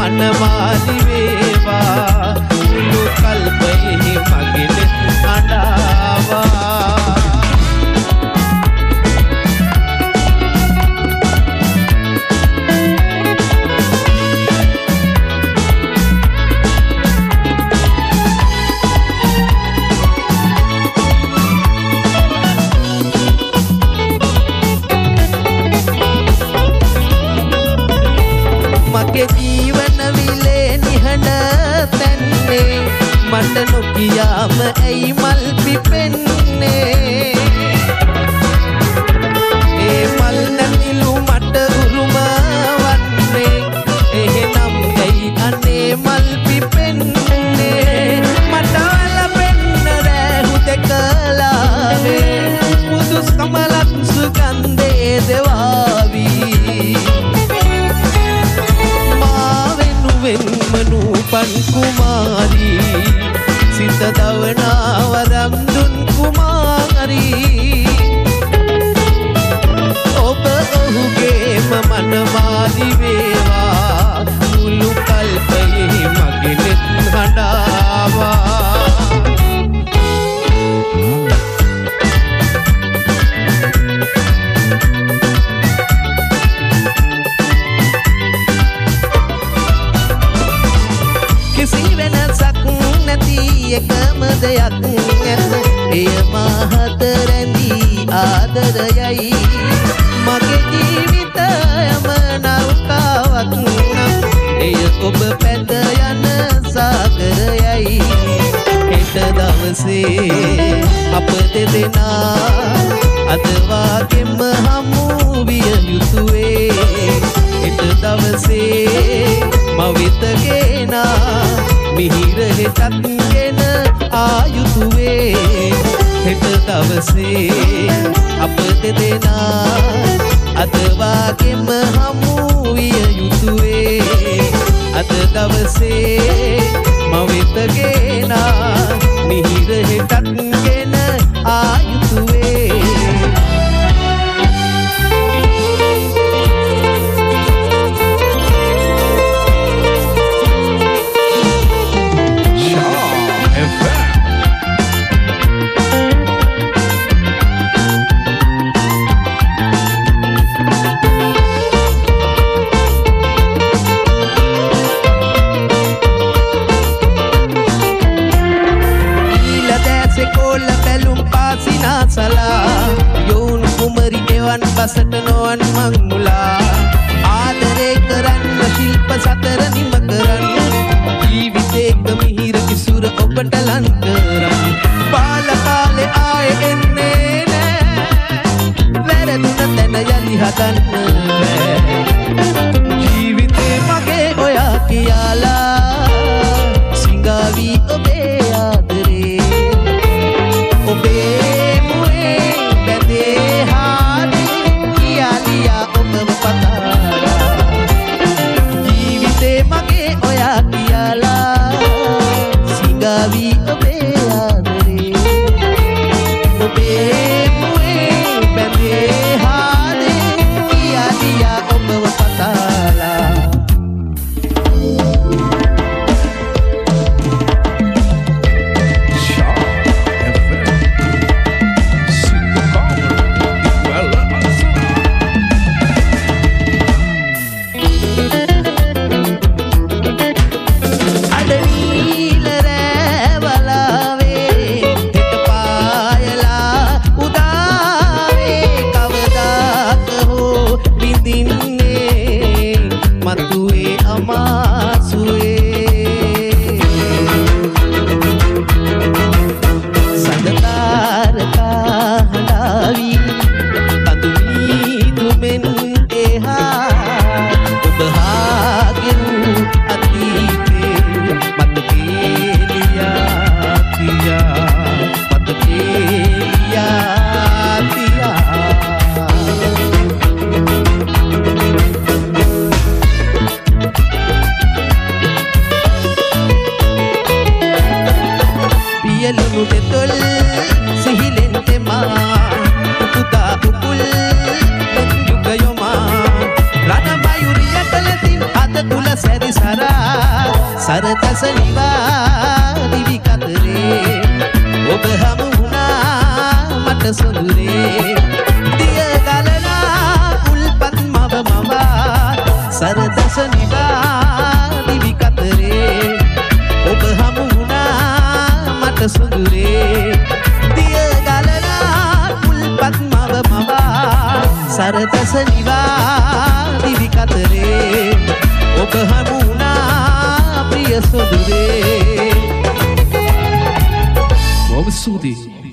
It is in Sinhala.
මනමාලි වේවා මුළු කල්පයේ මගේ නෙත් අඬාවා මගේ ජීවන විලේ නිහඬ තැන්නේ මට නොකියාම ඇයි මල් පිපෙන්නේ ඒ මල් නැතිලු මට උරුම වන්නේ එහෙනම් ඇයි අනේ මල් පිපෙන්නේ මට වැළපෙන්න රෑ හුදකලාවේ මුදු කමලක් සුගන්ධේ දෙවාවී මනුපන් කුමාරි සිත දවනා වරම් දුන් කුමාරි ඔබ ඔහුගේම මනමාලි වේවා මුළු කල්පයේ මගේ නෙත් හඬාවා එකම දෙයක් නැත එය මහත රැඳී ආදරයයි මගේ ජීවිතයම නෞකාවක් නම් එය ඔබ පැද යන සාගරයයි හෙට දවසේ අප දෙදෙනා අද වාගෙම හමු විය යුතුවේ හෙට දවසේ මවිත ගෙනා මිහිර හෙටත් ගෙන ආයුතුවේ හෙට දවසේ අප දෙදෙනා අද වාගෙම හමු විය යුතුවේ අද දවසේ මවෙත ගෙනා මිහිර හෙටත් ගෙන ආයුතුවේ යෝන් කුමරි එවන් බසට නොවන් මං මුලා ආදරේ කරන්න ශිල්ප සතර නිම කරන්න ජීවිතේක මිහිර කිසුර ඔබට ලං කරන්න බාල කාලේ ආයේ එන්නේ නෑ වැරදුන තැන යලි හදන්න බෑ ජීවිතේ මගේ ඔයා කියලා සිඟාවි ඔබේ ආදරේ ඔබේ ජීවිතේ මගේ ඔයා කියලා සිඟාවි ඔබේ ආදරේ ඔබේ මුවේ බැඳේ හාදේ සරදස නිවා දිවි කතරේ ඔබ හමුණා ප්‍රිය සොඳුරේ. බොහොම ස්තුතියි.